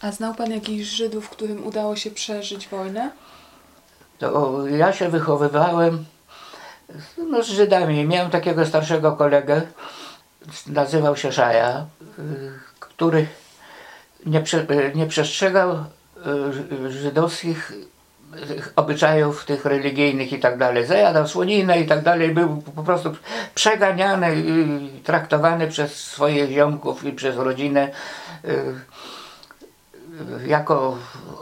A znał pan jakichś Żydów, którym udało się przeżyć wojnę? To ja się wychowywałem z Żydami. Miałem takiego starszego kolegę, nazywał się Szaja, który nie przestrzegał żydowskich obyczajów tych religijnych i tak dalej. Zajadał słoninę i tak dalej. Był po prostu przeganiany i traktowany przez swoich ziomków i przez rodzinę jako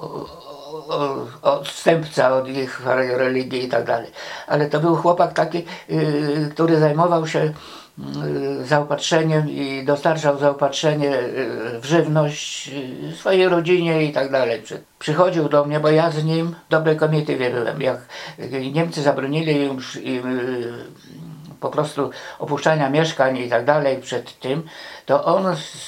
odstępca od ich religii i tak dalej. Ale to był chłopak taki, który zajmował się zaopatrzeniem i dostarczał zaopatrzenie w żywność swojej rodzinie i tak dalej. Przychodził do mnie, bo ja z nim w dobrej komitywie byłem. Jak Niemcy zabronili im po prostu opuszczania mieszkań i tak dalej przed tym, to on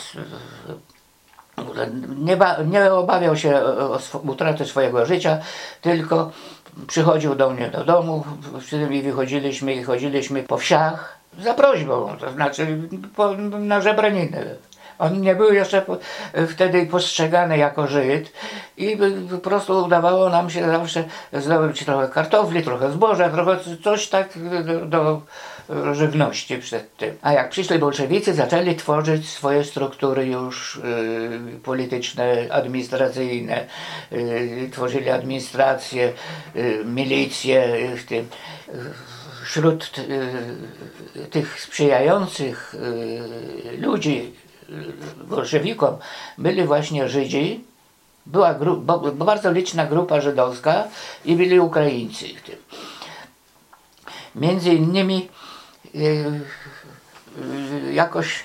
nie obawiał się o utratę swojego życia, tylko przychodził do mnie do domu i wychodziliśmy i chodziliśmy po wsiach za prośbą, to znaczy na żebraniny. On nie był jeszcze wtedy postrzegany jako Żyd i po prostu udawało nam się zawsze zdobyć trochę kartofli, trochę zboża, trochę coś tak do żywności przed tym. A jak przyszli bolszewicy, zaczęli tworzyć swoje struktury już polityczne, administracyjne, tworzyli administrację, milicję w tym. Wśród tych sprzyjających ludzi bolszewikom byli właśnie Żydzi, była bardzo liczna grupa żydowska i byli Ukraińcy w tym. Między innymi jakoś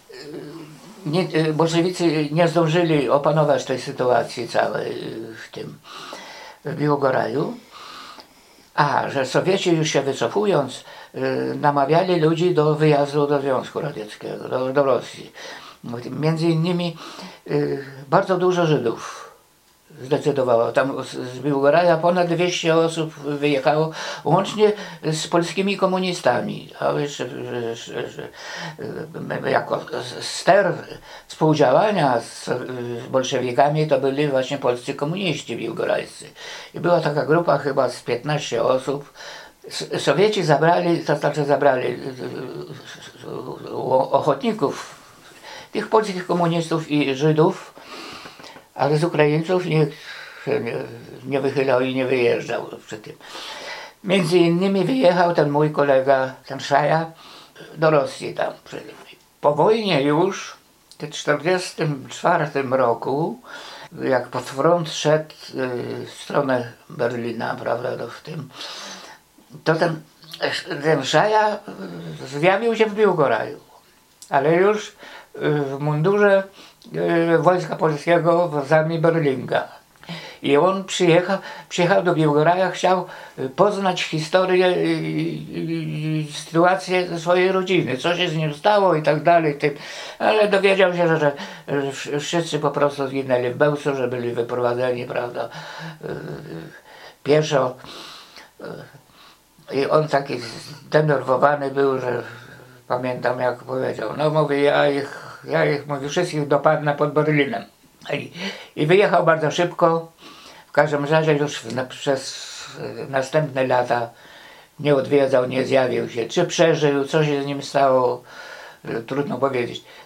bolszewicy nie zdążyli opanować tej sytuacji całej w Biłgoraju, a że Sowieci już się wycofując namawiali ludzi do wyjazdu do Związku Radzieckiego, do Rosji. Między innymi bardzo dużo Żydów zdecydowało. Tam z Biłgoraja ponad 200 osób wyjechało, łącznie z polskimi komunistami. A jeszcze jako ster współdziałania z bolszewikami to byli właśnie polscy komuniści biłgorajscy. I była taka grupa chyba z 15 osób. Sowieci zabrali ochotników, tych polskich komunistów i Żydów, ale z Ukraińców nikt się nie wychylał i nie wyjeżdżał przy tym. Między innymi wyjechał ten mój kolega, ten Szaja, do Rosji tam. Po wojnie już, w 1944 roku, jak pod front szedł w stronę Berlina, prawda, to ten Szaja zjawił się w Biłgoraju, ale już w mundurze Wojska Polskiego wozami Berlinga. I on przyjechał do Biłgoraja, chciał poznać historię i sytuację swojej rodziny, co się z nim stało i tak dalej. Ale dowiedział się, że wszyscy po prostu zginęli w Bełcu, że byli wyprowadzeni, prawda, pieszo. I on taki zdenerwowany był, że pamiętam jak powiedział, no mówię, ja ich mówię, wszystkich dopadnę pod Berlinem. I wyjechał bardzo szybko. W każdym razie już przez następne lata nie odwiedzał, nie zjawił się. Czy przeżył, co się z nim stało, trudno powiedzieć.